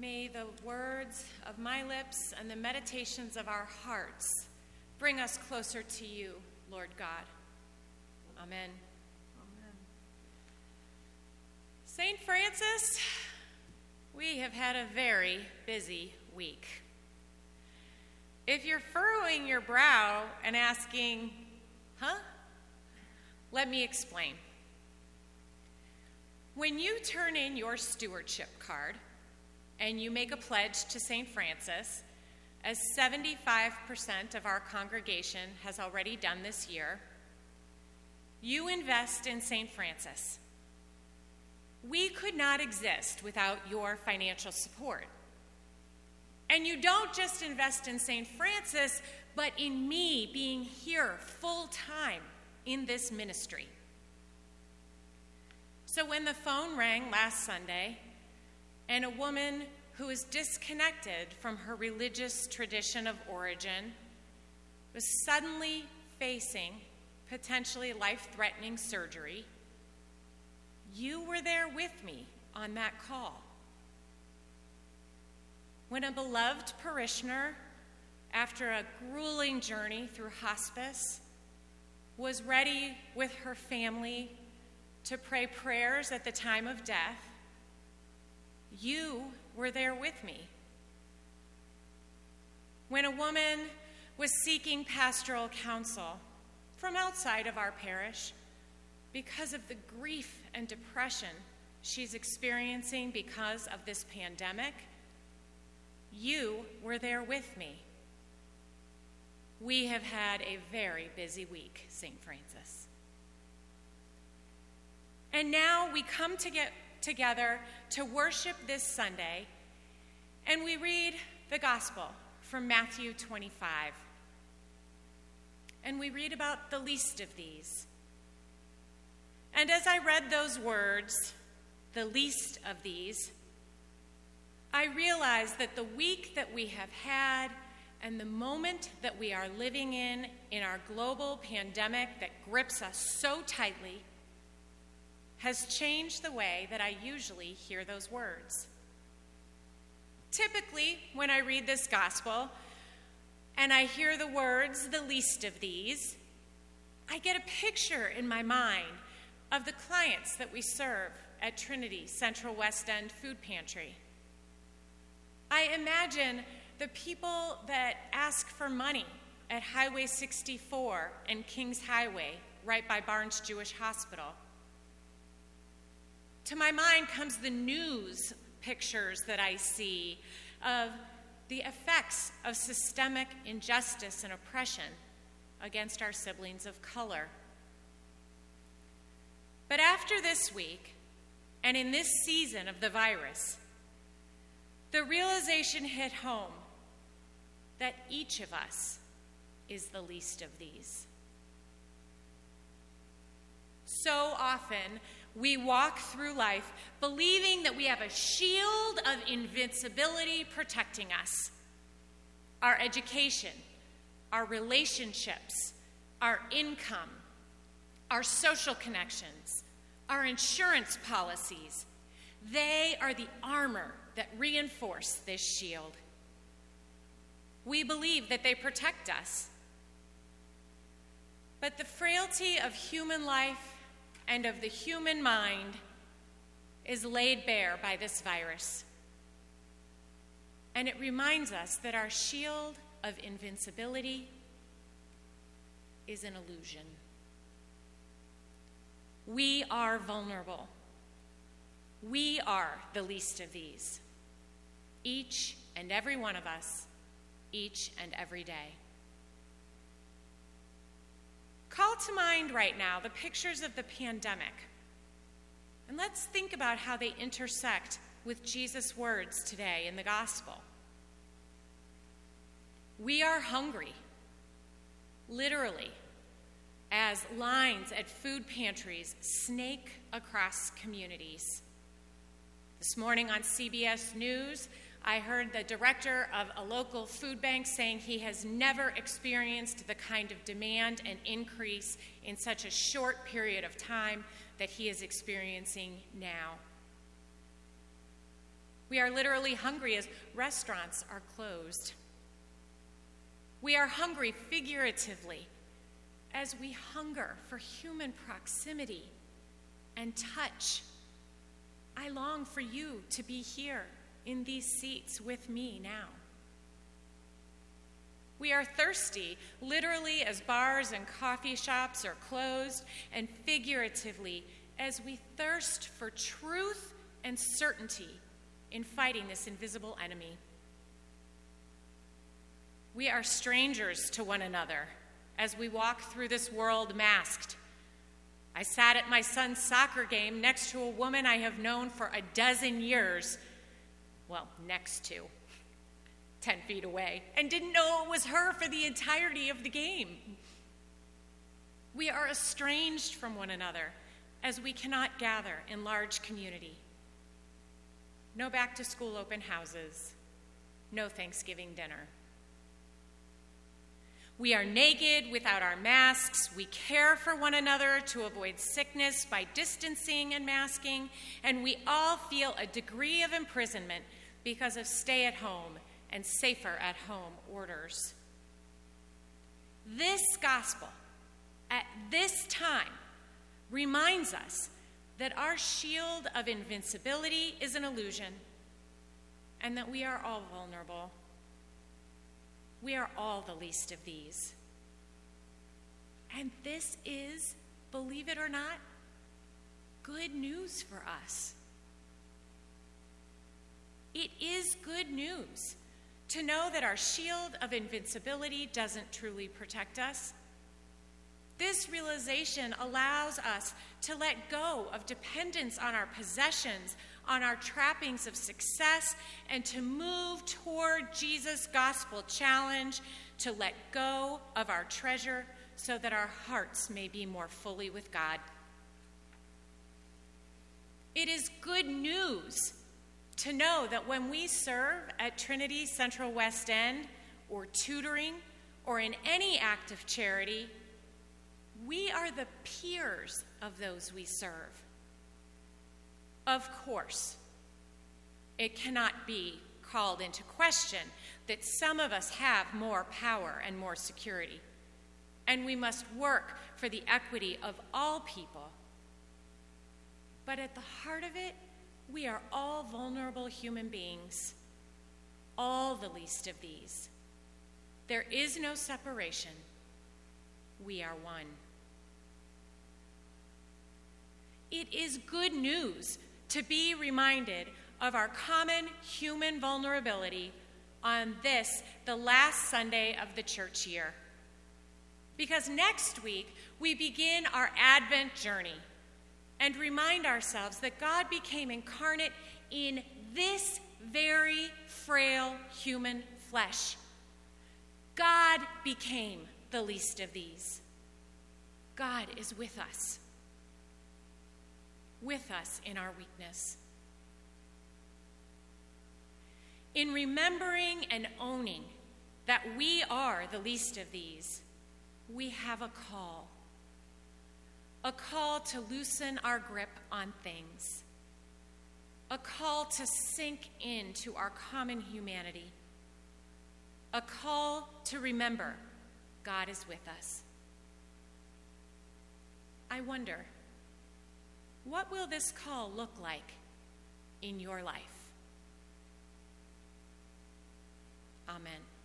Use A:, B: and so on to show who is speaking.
A: May the words of my lips and the meditations of our hearts bring us closer to you, Lord God. Amen.
B: Amen.
A: St. Francis, we have had a very busy week. If you're furrowing your brow and asking, let me explain. When you turn in your stewardship card and you make a pledge to St. Francis, as 75% of our congregation has already done this year, you invest in St. Francis. We could not exist without your financial support. And you don't just invest in St. Francis, but in me being here full time in this ministry. So when the phone rang last Sunday, and a woman who is disconnected from her religious tradition of origin was suddenly facing potentially life-threatening surgery, you were there with me on that call. When a beloved parishioner, after a grueling journey through hospice, was ready with her family to pray prayers at the time of death, you were there with me. When a woman was seeking pastoral counsel from outside of our parish because of the grief and depression she's experiencing because of this pandemic, you were there with me. We have had a very busy week, St. Francis. And now we come to get together to worship this Sunday, and we read the gospel from Matthew 25. And we read about the least of these. And as I read those words, the least of these, I realized that the week that we have had and the moment that we are living in our global pandemic that grips us so tightly has changed the way that I usually hear those words. Typically, when I read this gospel and I hear the words, the least of these, I get a picture in my mind of the clients that we serve at Trinity Central West End Food Pantry. I imagine the people that ask for money at Highway 64 and Kings Highway, right by Barnes Jewish Hospital. To my mind comes the news pictures that I see of the effects of systemic injustice and oppression against our siblings of color. But after this week, and in this season of the virus, the realization hit home that each of us is the least of these. So often, we walk through life believing that we have a shield of invincibility protecting us. Our education, our relationships, our income, our social connections, our insurance policies, they are the armor that reinforce this shield. We believe that they protect us. But the frailty of human life and of the human mind is laid bare by this virus. And it reminds us that our shield of invincibility is an illusion. We are vulnerable. We are the least of these. Each and every one of us, each and every day. Call to mind right now the pictures of the pandemic, and let's think about how they intersect with Jesus' words today in the gospel. We are hungry, literally, as lines at food pantries snake across communities. This morning on CBS News, I heard the director of a local food bank saying he has never experienced the kind of demand and increase in such a short period of time that he is experiencing now. We are literally hungry as restaurants are closed. We are hungry figuratively as we hunger for human proximity and touch. I long for you to be here in these seats with me now. We are thirsty, literally as bars and coffee shops are closed, and figuratively as we thirst for truth and certainty in fighting this invisible enemy. We are strangers to one another as we walk through this world masked. I sat at my son's soccer game next to a woman I have known for a dozen years. Well, next to, 10 feet away, and didn't know it was her for the entirety of the game. We are estranged from one another as we cannot gather in large community. No back-to-school open houses, no Thanksgiving dinner. We are naked without our masks. We care for one another to avoid sickness by distancing and masking, and we all feel a degree of imprisonment because of stay-at-home and safer-at-home orders. This gospel, at this time, reminds us that our shield of invincibility is an illusion and that we are all vulnerable. We are all the least of these. And this is, believe it or not, good news for us. It is good news to know that our shield of invincibility doesn't truly protect us. This realization allows us to let go of dependence on our possessions, on our trappings of success, and to move toward Jesus' gospel challenge to let go of our treasure so that our hearts may be more fully with God. It is good news to know that when we serve at Trinity Central West End, or tutoring, or in any act of charity, we are the peers of those we serve. Of course, it cannot be called into question that some of us have more power and more security, and we must work for the equity of all people. But at the heart of it, we are all vulnerable human beings, all the least of these. There is no separation. We are one. It is good news to be reminded of our common human vulnerability on this, the last Sunday of the church year. Because next week, we begin our Advent journey and remind ourselves that God became incarnate in this very frail human flesh. God became the least of these. God is with us in our weakness. In remembering and owning that we are the least of these, we have a call to loosen our grip on things, a call to sink into our common humanity, a call to remember God is with us. I wonder, what will this call look like in your life? Amen.